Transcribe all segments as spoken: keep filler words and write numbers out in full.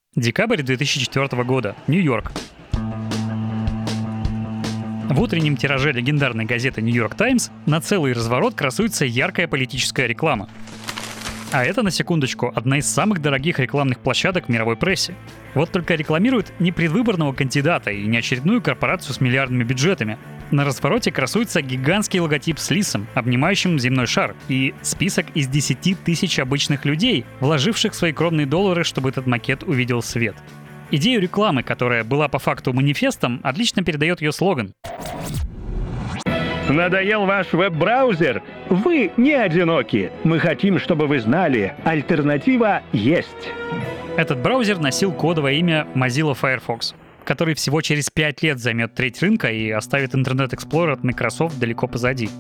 Декабрь две тысячи четвёртого года. Нью-Йорк. В утреннем тираже легендарной газеты «Нью-Йорк Таймс» на целый разворот красуется яркая политическая реклама. А это, на секундочку, одна из самых дорогих рекламных площадок в мировой прессе. Вот только рекламируют не предвыборного кандидата и не очередную корпорацию с миллиардными бюджетами. На развороте красуется гигантский логотип с лисом, обнимающим земной шар, и список из десяти тысяч обычных людей, вложивших свои кровные доллары, чтобы этот макет увидел свет. Идею рекламы, которая была по факту манифестом, отлично передает ее слоган. Надоел ваш веб-браузер? Вы не одиноки. Мы хотим, чтобы вы знали, альтернатива есть. Этот браузер носил кодовое имя Mozilla Firefox, который всего через пять лет займет треть рынка и оставит Internet Explorer от Microsoft далеко позади.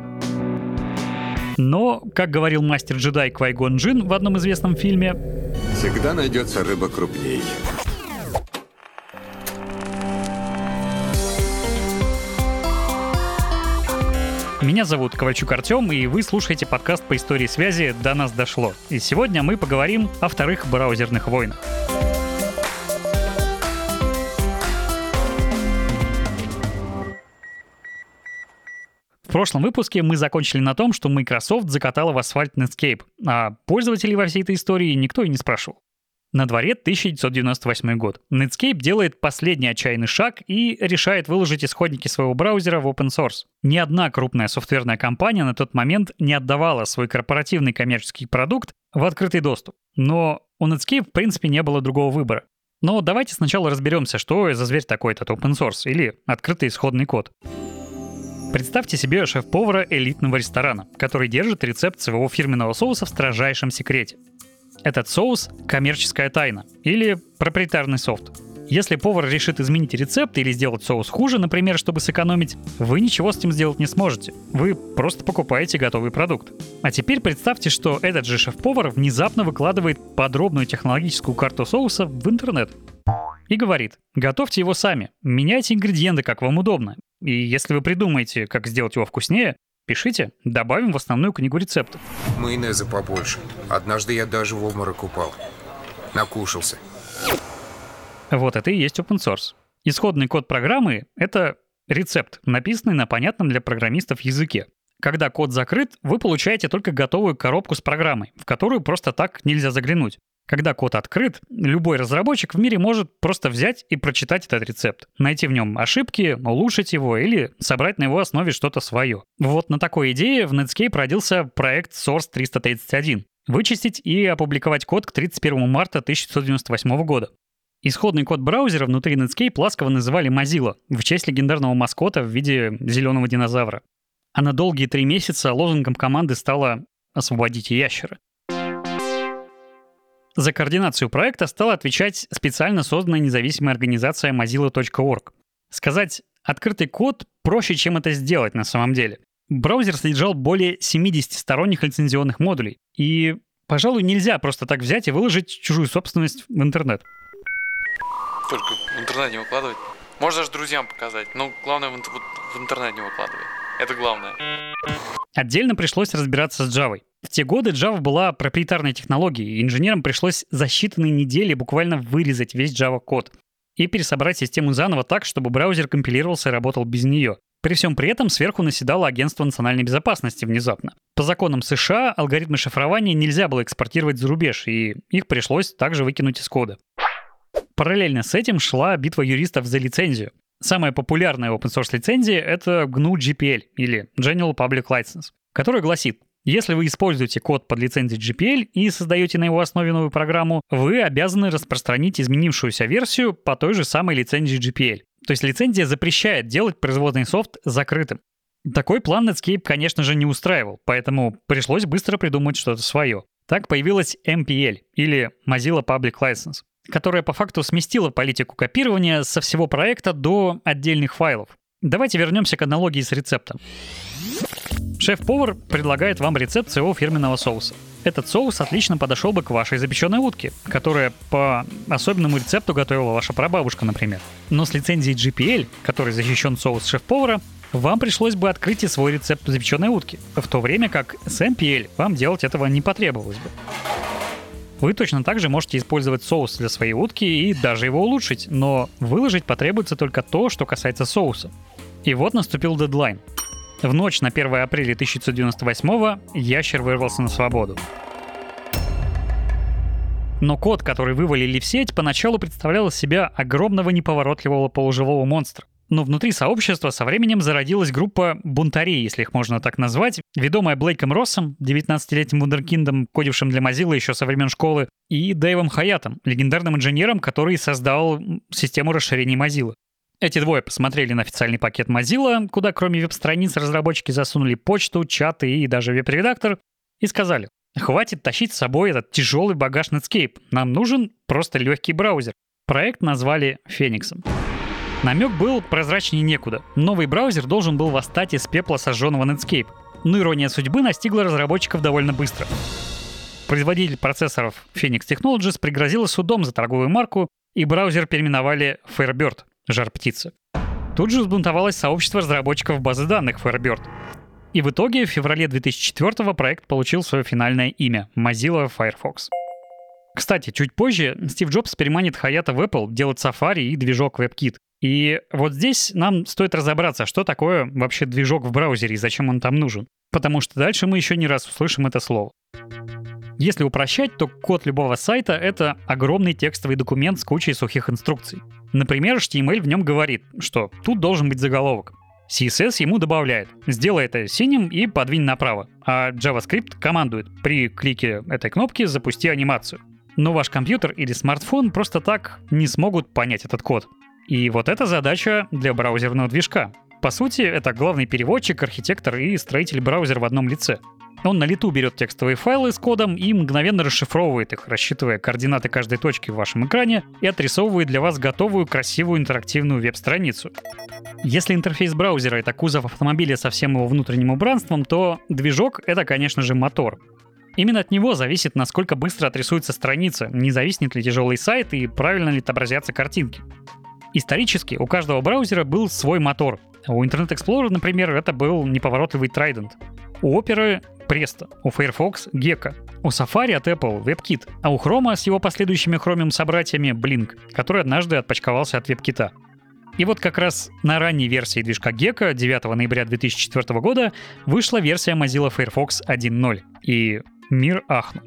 Но, как говорил мастер-джедай Квай-Гон Джинн в одном известном фильме, всегда найдется рыба крупней. Меня зовут Ковальчук Артем, и вы слушаете подкаст по истории связи «До нас дошло». И сегодня мы поговорим о вторых браузерных войнах. В прошлом выпуске мы закончили на том, что Microsoft закатала в асфальт Netscape, а пользователей во всей этой истории никто и не спрашивал. На дворе тысяча девятьсот девяносто восьмой год. Netscape делает последний отчаянный шаг и решает выложить исходники своего браузера в open source. Ни одна крупная софтверная компания на тот момент не отдавала свой корпоративный коммерческий продукт в открытый доступ. Но у Netscape, в принципе, не было другого выбора. Но давайте сначала разберемся, что за зверь такой этот open source или открытый исходный код. Представьте себе шеф-повара элитного ресторана, который держит рецепт своего фирменного соуса в строжайшем секрете. Этот соус – коммерческая тайна или проприетарный софт. Если повар решит изменить рецепт или сделать соус хуже, например, чтобы сэкономить, вы ничего с этим сделать не сможете. Вы просто покупаете готовый продукт. А теперь представьте, что этот же шеф-повар внезапно выкладывает подробную технологическую карту соуса в интернет и говорит: готовьте его сами, меняйте ингредиенты, как вам удобно. И если вы придумаете, как сделать его вкуснее, пишите, добавим в основную книгу рецептов. Майонеза побольше. Однажды я даже в обморок упал. Накушался. Вот это и есть open source. Исходный код программы — это рецепт, написанный на понятном для программистов языке. Когда код закрыт, вы получаете только готовую коробку с программой, в которую просто так нельзя заглянуть. Когда код открыт, любой разработчик в мире может просто взять и прочитать этот рецепт, найти в нем ошибки, улучшить его или собрать на его основе что-то свое. Вот на такой идее в Netscape родился проект Source триста тридцать один — вычистить и опубликовать код к тридцать первому марта тысяча девятьсот девяносто восьмого года. Исходный код браузера внутри Netscape ласково называли Mozilla в честь легендарного маскота в виде зеленого динозавра. А на долгие три месяца лозунгом команды стало «Освободите ящера». За координацию проекта стала отвечать специально созданная независимая организация Mozilla точка орг. Сказать «открытый код» проще, чем это сделать на самом деле. Браузер содержал более семидесяти сторонних лицензионных модулей, и, пожалуй, нельзя просто так взять и выложить чужую собственность в интернет. Только в интернет не выкладывать. Можно даже друзьям показать, но главное в, интер- в интернет не выкладывай. Это главное. Отдельно пришлось разбираться с Java. В те годы Java была проприетарной технологией, и инженерам пришлось за считанные недели буквально вырезать весь Java-код и пересобрать систему заново так, чтобы браузер компилировался и работал без нее. При всем при этом сверху наседало Агентство национальной безопасности внезапно. По законам США алгоритмы шифрования нельзя было экспортировать за рубеж, и их пришлось также выкинуть из кода. Параллельно с этим шла битва юристов за лицензию. Самая популярная open-source лицензия — это джи эн ю джи пи эл или General Public License, которая гласит: если вы используете код под лицензией джи пи эл и создаете на его основе новую программу, вы обязаны распространить изменившуюся версию по той же самой лицензии джи пи эл. То есть лицензия запрещает делать производный софт закрытым. Такой план Netscape, конечно же, не устраивал, поэтому пришлось быстро придумать что-то свое. Так появилась эм пи эл или Mozilla Public License, которая по факту сместила политику копирования со всего проекта до отдельных файлов. Давайте вернемся к аналогии с рецептом. Шеф-повар предлагает вам рецепт своего фирменного соуса. Этот соус отлично подошел бы к вашей запеченной утке, которая по особенному рецепту готовила ваша прабабушка, например. Но с лицензией джи пи эл, которой защищен соус шеф-повара, вам пришлось бы открыть и свой рецепт запеченной утки, в то время как с эм пи эл вам делать этого не потребовалось бы. Вы точно так же можете использовать соус для своей утки и даже его улучшить, но выложить потребуется только то, что касается соуса. И вот наступил дедлайн. В ночь на первое апреля тысяча девятьсот девяносто восьмого ящер вырвался на свободу. Но код, который вывалили в сеть, поначалу представлял из себя огромного неповоротливого полуживого монстра. Но внутри сообщества со временем зародилась группа бунтарей, если их можно так назвать, ведомая Блейком Россом, девятнадцатилетним вундеркиндом, кодившим для Mozilla еще со времен школы, и Дэйвом Хаятом, легендарным инженером, который создал систему расширений Mozilla. Эти двое посмотрели на официальный пакет Mozilla, куда кроме веб-страниц разработчики засунули почту, чаты и даже веб-редактор, и сказали: хватит тащить с собой этот тяжелый багаж Netscape, нам нужен просто легкий браузер. Проект назвали Фениксом. Намек был прозрачнее некуда. Новый браузер должен был восстать из пепла сожженного Netscape. Но ирония судьбы настигла разработчиков довольно быстро. Производитель процессоров Phoenix Technologies пригрозила судом за торговую марку, и браузер переименовали Firebird — жар-птица. Тут же взбунтовалось сообщество разработчиков базы данных Firebird. И в итоге в феврале две тысячи четвёртого проект получил свое финальное имя — Mozilla Firefox. Кстати, чуть позже Стив Джобс переманит Хаята в Apple делать Safari и движок WebKit. И вот здесь нам стоит разобраться, что такое вообще движок в браузере и зачем он там нужен. Потому что дальше мы еще не раз услышим это слово. Если упрощать, то код любого сайта — это огромный текстовый документ с кучей сухих инструкций. Например, эйч ти эм эль в нем говорит, что тут должен быть заголовок. си эс эс ему добавляет: сделай это синим и подвинь направо. А JavaScript командует: при клике этой кнопки запусти анимацию. Но ваш компьютер или смартфон просто так не смогут понять этот код. И вот это задача для браузерного движка. По сути, это главный переводчик, архитектор и строитель браузера в одном лице. Он на лету берет текстовые файлы с кодом и мгновенно расшифровывает их, рассчитывая координаты каждой точки в вашем экране, и отрисовывает для вас готовую красивую интерактивную веб-страницу. Если интерфейс браузера — это кузов автомобиля со всем его внутренним убранством, то движок — это, конечно же, мотор. Именно от него зависит, насколько быстро отрисуется страница, не зависнет ли тяжелый сайт и правильно ли отобразятся картинки. Исторически у каждого браузера был свой мотор. У Internet Explorer, например, это был неповоротливый Trident. У Opera — Presto, у Firefox — Gecko, у Safari от Apple — WebKit, а у Chrome с его последующими Chromium-собратьями — Blink, который однажды отпочковался от WebKit. И вот как раз на ранней версии движка Gecko девятого ноября две тысячи четвёртого года вышла версия Mozilla Firefox один ноль, и мир ахнул.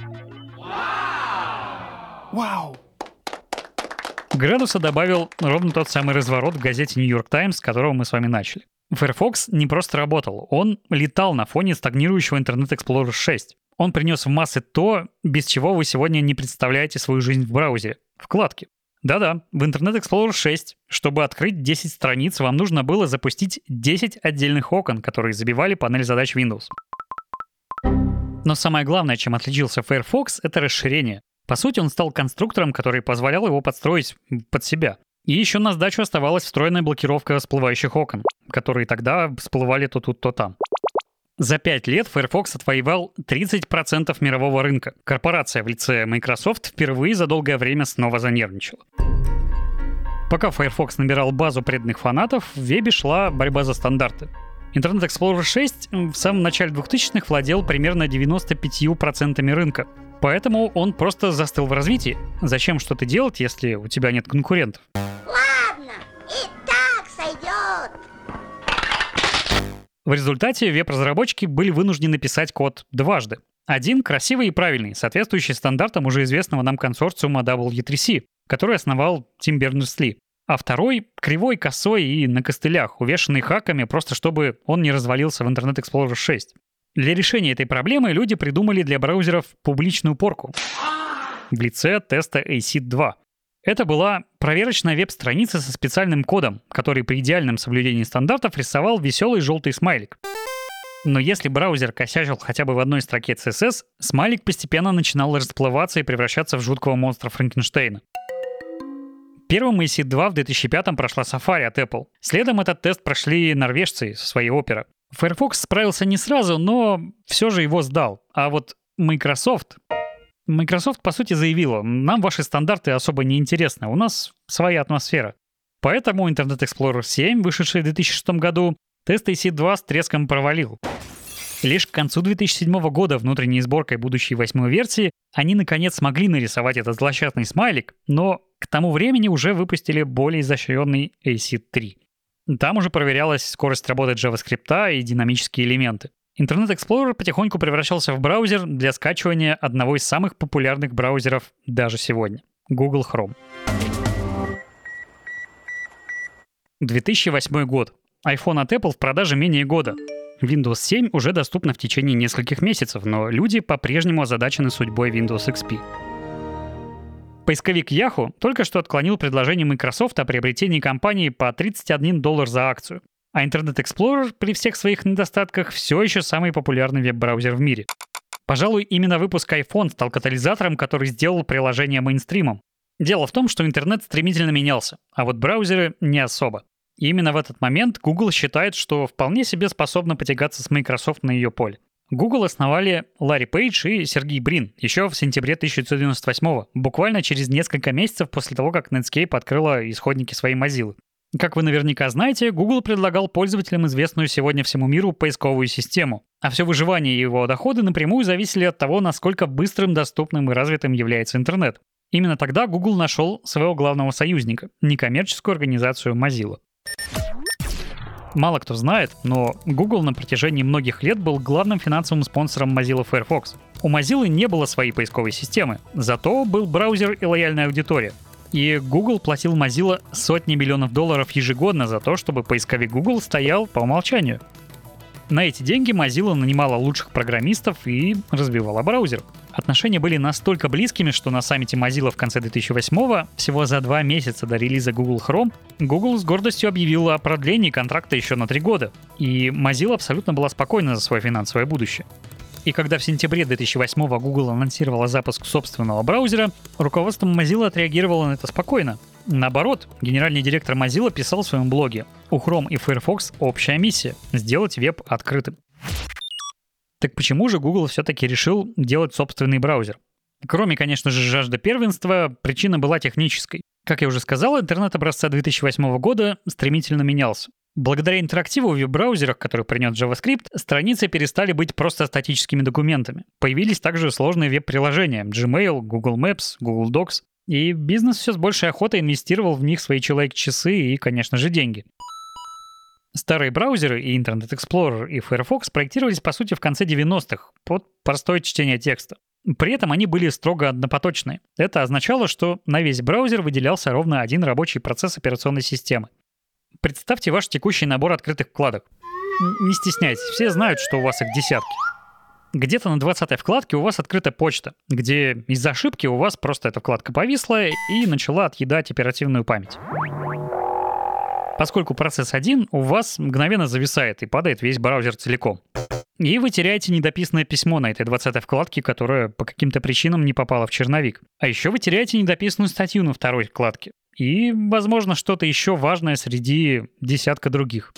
Вау! Градуса добавил ровно тот самый разворот в газете New York Times, с которого мы с вами начали. Firefox не просто работал, он летал на фоне стагнирующего Internet Explorer шесть. Он принес в массы то, без чего вы сегодня не представляете свою жизнь в браузере — вкладки. Да-да, в Internet Explorer шесть, чтобы открыть десять страниц, вам нужно было запустить десять отдельных окон, которые забивали панель задач Windows. Но самое главное, чем отличился Firefox, это расширение. По сути, он стал конструктором, который позволял его подстроить под себя. И еще на сдачу оставалась встроенная блокировка всплывающих окон, которые тогда всплывали то тут, то там. За пять лет Firefox отвоевал тридцать процентов мирового рынка. Корпорация в лице Microsoft впервые за долгое время снова занервничала. Пока Firefox набирал базу преданных фанатов, в вебе шла борьба за стандарты. Internet Explorer шесть в самом начале двухтысячных владел примерно девяносто пять процентов рынка. Поэтому он просто застыл в развитии. Зачем что-то делать, если у тебя нет конкурентов? Ладно, и так сойдет. В результате веб-разработчики были вынуждены писать код дважды. Один красивый и правильный, соответствующий стандартам уже известного нам консорциума дабл ю три си, который основал Тим Бернерс-Ли. А второй кривой, косой и на костылях, увешанный хаками, просто чтобы он не развалился в Internet Explorer шесть. Для решения этой проблемы люди придумали для браузеров публичную порку в лице теста эй сид два. Это была проверочная веб-страница со специальным кодом, который при идеальном соблюдении стандартов рисовал веселый желтый смайлик. Но если браузер косячил хотя бы в одной строке си эс эс, смайлик постепенно начинал расплываться и превращаться в жуткого монстра Франкенштейна. Первым эй сид два в две тысячи пятом прошла Safari от Apple. Следом этот тест прошли норвежцы со своей Opera. Firefox справился не сразу, но все же его сдал. А вот Microsoft... Microsoft, по сути, заявила: нам ваши стандарты особо не интересны, у нас своя атмосфера. Поэтому Internet Explorer семь, вышедший в две тысячи шестом году, тест эй сид два с треском провалил. И лишь к концу две тысячи седьмого года внутренней сборкой будущей восьмой версии они наконец смогли нарисовать этот злосчастный смайлик, но к тому времени уже выпустили более изощренный эй си три. Там уже проверялась скорость работы JavaScript и динамические элементы. Internet Explorer потихоньку превращался в браузер для скачивания одного из самых популярных браузеров даже сегодня — Google Chrome. две тысячи восьмой год. iPhone от Apple в продаже менее года. Windows семь уже доступна в течение нескольких месяцев, но люди по-прежнему озадачены судьбой Windows икс пи. Поисковик Yahoo только что отклонил предложение Microsoft о приобретении компании по тридцать один доллар за акцию. А Internet Explorer при всех своих недостатках все еще самый популярный веб-браузер в мире. Пожалуй, именно выпуск iPhone стал катализатором, который сделал приложение мейнстримом. Дело в том, что интернет стремительно менялся, а вот браузеры не особо. И именно в этот момент Google считает, что вполне себе способна потягаться с Microsoft на ее поле. Google основали Ларри Пейдж и Сергей Брин еще в сентябре тысяча девятьсот девяносто восьмого, буквально через несколько месяцев после того, как Netscape открыла исходники своей Mozilla. Как вы наверняка знаете, Google предлагал пользователям известную сегодня всему миру поисковую систему, а все выживание и его доходы напрямую зависели от того, насколько быстрым, доступным и развитым является интернет. Именно тогда Google нашел своего главного союзника — некоммерческую организацию Mozilla. Мало кто знает, но Google на протяжении многих лет был главным финансовым спонсором Mozilla Firefox. У Mozilla не было своей поисковой системы, зато был браузер и лояльная аудитория. И Google платил Mozilla сотни миллионов долларов ежегодно за то, чтобы поисковик Google стоял по умолчанию. На эти деньги Mozilla нанимала лучших программистов и развивала браузер. Отношения были настолько близкими, что на саммите Mozilla в конце две тысячи восьмого, всего за два месяца до релиза Google Chrome, Google с гордостью объявила о продлении контракта еще на три года. И Mozilla абсолютно была спокойна за свое финансовое будущее. И когда в сентябре две тысячи восьмого Google анонсировала запуск собственного браузера, руководство Mozilla отреагировало на это спокойно. Наоборот, генеральный директор Mozilla писал в своем блоге: у Chrome и Firefox общая миссия — сделать веб открытым. Так почему же Google все-таки решил делать собственный браузер? Кроме, конечно же, жажды первенства, причина была технической. Как я уже сказал, интернет образца две тысячи восьмого года стремительно менялся. Благодаря интерактиву в веб-браузерах, который принес JavaScript, страницы перестали быть просто статическими документами. Появились также сложные веб-приложения — Gmail, Google Maps, Google Docs. И бизнес все с большей охотой инвестировал в них свои человек-часы и, конечно же, деньги. Старые браузеры и Internet Explorer и Firefox проектировались, по сути, в конце девяностых под простое чтение текста. При этом они были строго однопоточные. Это означало, что на весь браузер выделялся ровно один рабочий процесс операционной системы. Представьте ваш текущий набор открытых вкладок. Не стесняйтесь, все знают, что у вас их десятки. Где-то на двадцатой вкладке у вас открыта почта, где из-за ошибки у вас просто эта вкладка повисла и начала отъедать оперативную память. Поскольку процесс один, у вас мгновенно зависает и падает весь браузер целиком. И вы теряете недописанное письмо на этой двадцатой вкладке, которое по каким-то причинам не попало в черновик. А еще вы теряете недописанную статью на второй вкладке. И, возможно, что-то еще важное среди десятка других.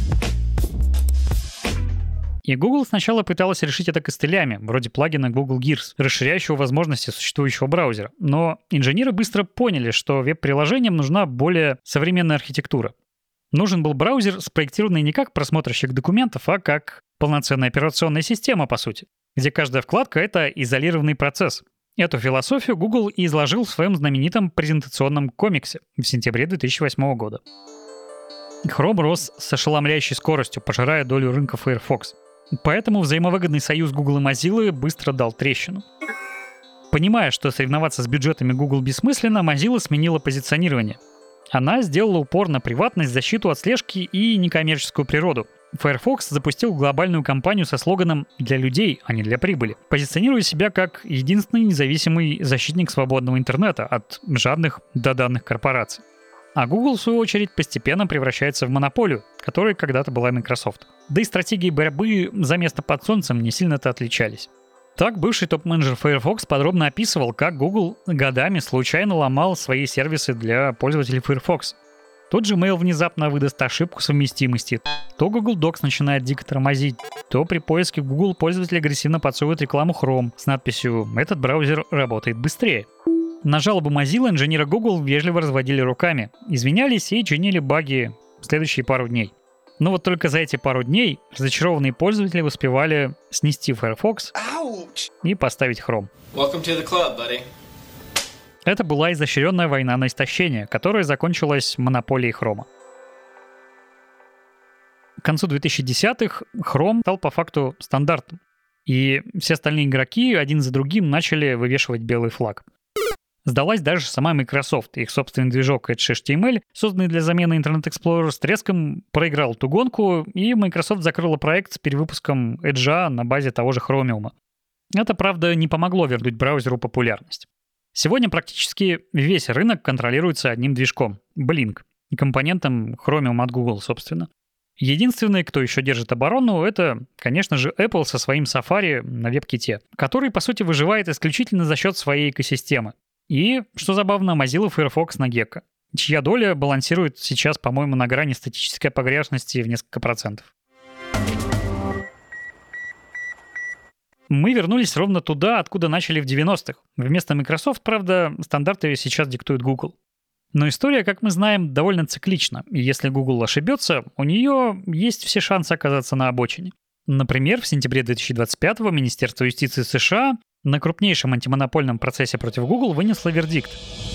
И Google сначала пыталась решить это костылями, вроде плагина Google Gears, расширяющего возможности существующего браузера. Но инженеры быстро поняли, что веб-приложениям нужна более современная архитектура. Нужен был браузер, спроектированный не как просмотрщик документов, а как полноценная операционная система, по сути, где каждая вкладка — это изолированный процесс. Эту философию Google и изложил в своем знаменитом презентационном комиксе в сентябре две тысячи восьмого года. Chrome рос с ошеломляющей скоростью, пожирая долю рынка Firefox. Поэтому взаимовыгодный союз Google и Mozilla быстро дал трещину. Понимая, что соревноваться с бюджетами Google бессмысленно, Mozilla сменила позиционирование. Она сделала упор на приватность, защиту от слежки и некоммерческую природу. Firefox запустил глобальную кампанию со слоганом «Для людей, а не для прибыли», позиционируя себя как единственный независимый защитник свободного интернета от жадных до данных корпораций. А Google, в свою очередь, постепенно превращается в монополию, которой когда-то была Microsoft. Да и стратегии борьбы за место под солнцем не сильно-то отличались. Так, бывший топ-менеджер Firefox подробно описывал, как Google годами случайно ломал свои сервисы для пользователей Firefox. То Gmail внезапно выдаст ошибку совместимости, то Google Docs начинает дико тормозить, то при поиске Google пользователь агрессивно подсовывает рекламу Chrome с надписью «Этот браузер работает быстрее». На жалобу Mozilla инженеры Google вежливо разводили руками, извинялись и чинили баги в следующие пару дней. Но вот только за эти пару дней разочарованные пользователи успевали снести Firefox и поставить Chrome. Welcome to the club, buddy. Это была изощренная война на истощение, которая закончилась монополией Chrome. К концу две тысячи десятых Chrome стал по факту стандартом, и все остальные игроки один за другим начали вывешивать белый флаг. Сдалась даже сама Microsoft. Их собственный движок Edge эйч ти эм эль, созданный для замены Internet Explorer, с треском проиграл ту гонку, и Microsoft закрыла проект с перевыпуском Edge на базе того же Chromium. Это, правда, не помогло вернуть браузеру популярность. Сегодня практически весь рынок контролируется одним движком — Blink, компонентом Chromium от Google, собственно. Единственный, кто еще держит оборону, это, конечно же, Apple со своим Safari на WebKit, который, по сути, выживает исключительно за счет своей экосистемы. И, что забавно, Mozilla Firefox на Gecko, чья доля балансирует сейчас, по-моему, на грани статической погрешности в несколько процентов. Мы вернулись ровно туда, откуда начали в девяностых. Вместо Microsoft, правда, стандарты сейчас диктует Google. Но история, как мы знаем, довольно циклична, и если Google ошибется, у нее есть все шансы оказаться на обочине. Например, в сентябре две тысячи двадцать пятого Министерство юстиции США на крупнейшем антимонопольном процессе против Google вынесло вердикт.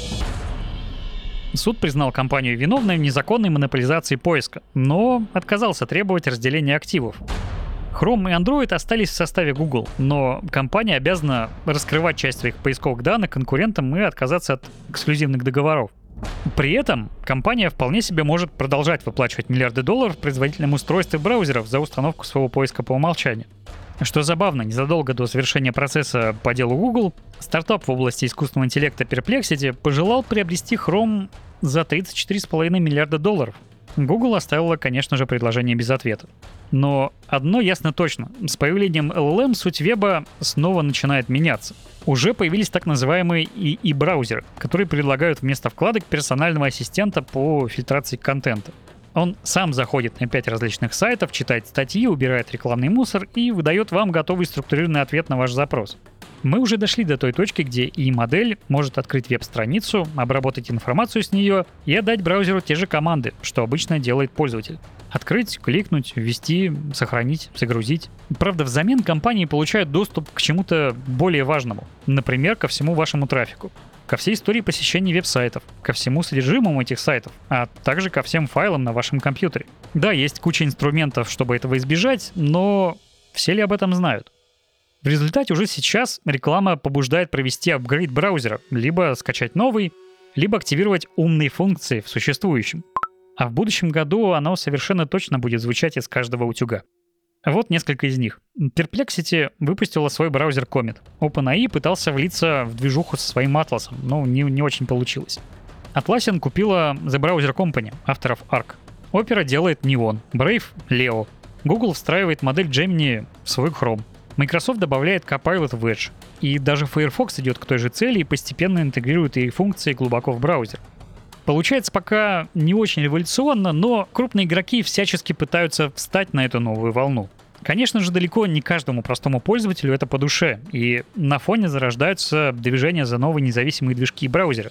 Суд признал компанию виновной в незаконной монополизации поиска, но отказался требовать разделения активов. Chrome и Android остались в составе Google, но компания обязана раскрывать часть своих поисковых данных конкурентам и отказаться от эксклюзивных договоров. При этом компания вполне себе может продолжать выплачивать миллиарды долларов производителям устройств и браузеров за установку своего поиска по умолчанию. Что забавно, незадолго до завершения процесса по делу Google, стартап в области искусственного интеллекта Perplexity пожелал приобрести Chrome за тридцать четыре целых пять десятых миллиарда долларов. Google оставила, конечно же, предложение без ответа. Но одно ясно точно. С появлением эл эл эм суть веба снова начинает меняться. Уже появились так называемые и и-браузеры, которые предлагают вместо вкладок персонального ассистента по фильтрации контента. Он сам заходит на пять различных сайтов, читает статьи, убирает рекламный мусор и выдает вам готовый структурированный ответ на ваш запрос. Мы уже дошли до той точки, где и модель может открыть веб-страницу, обработать информацию с нее и отдать браузеру те же команды, что обычно делает пользователь. Открыть, кликнуть, ввести, сохранить, загрузить. Правда, взамен компании получают доступ к чему-то более важному. Например, ко всему вашему трафику. Ко всей истории посещения веб-сайтов, ко всему содержимому этих сайтов, а также ко всем файлам на вашем компьютере. Да, есть куча инструментов, чтобы этого избежать, но все ли об этом знают? В результате уже сейчас реклама побуждает провести апгрейд браузера, либо скачать новый, либо активировать умные функции в существующем. А в будущем году оно совершенно точно будет звучать из каждого утюга. Вот несколько из них. Perplexity выпустила свой браузер Comet. OpenAI пытался влиться в движуху со своим Atlas, но не, не очень получилось. Atlassian купила The Browser Company, авторов Arc. Opera делает Neon, Brave — Leo. Google встраивает модель Gemini в свой Chrome. Microsoft добавляет Copilot в Edge. И даже Firefox идет к той же цели и постепенно интегрирует их функции глубоко в браузер. Получается пока не очень революционно, но крупные игроки всячески пытаются встать на эту новую волну. Конечно же, далеко не каждому простому пользователю это по душе, и на фоне зарождаются движения за новые независимые движки и браузеры.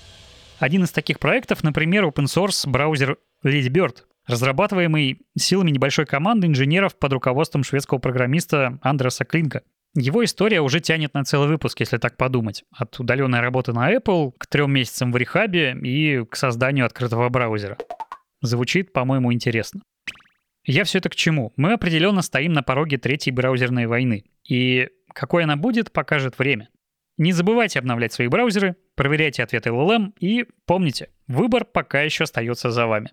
Один из таких проектов, например, open-source браузер Ladybird, разрабатываемый силами небольшой команды инженеров под руководством шведского программиста Андреаса Клинка. Его история уже тянет на целый выпуск, если так подумать. От удаленной работы на Apple к трем месяцам в рехабе и к созданию открытого браузера. Звучит, по-моему, интересно. Я все это к чему? Мы определенно стоим на пороге третьей браузерной войны. И какой она будет, покажет время. Не забывайте обновлять свои браузеры, проверяйте ответы эл эл эм и помните, выбор пока еще остается за вами.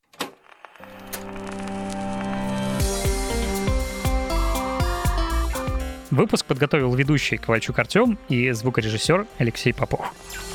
Выпуск подготовил ведущий Ковальчук Артем и звукорежиссер Алексей Попов.